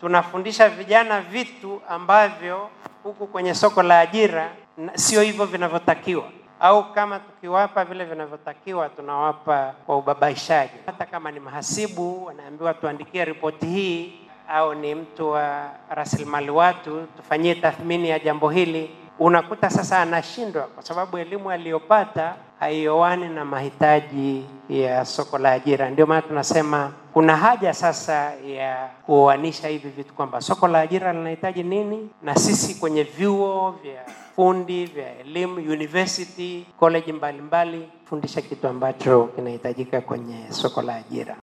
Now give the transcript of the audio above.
tunafundisha vijana vitu ambavyo huku kwenye soko la ajira sio hivyo vinavyotakiwa, au kama tukiwapa vile vinavyotakiwa tunawapa kwa ubabaishaji. Hata kama ni mahasibu anaambiwa tuandikie ripoti hii, au ni mtu wa rasilimali watu tufanyie tathmini ya jambo hili, unakuta sasa anashindwa kwa sababu elimu aliyopata haioani na mahitaji ya soko la ajira. Ndio maana tunasema kuna haja sasa ya kuoanisha hivi vitu, kwamba soko la ajira linahitaji nini na sisi kwenye vyuo vya fundi vya elimu, university, college mbalimbali fundisha kitu ambacho kinahitajika kwenye soko la ajira.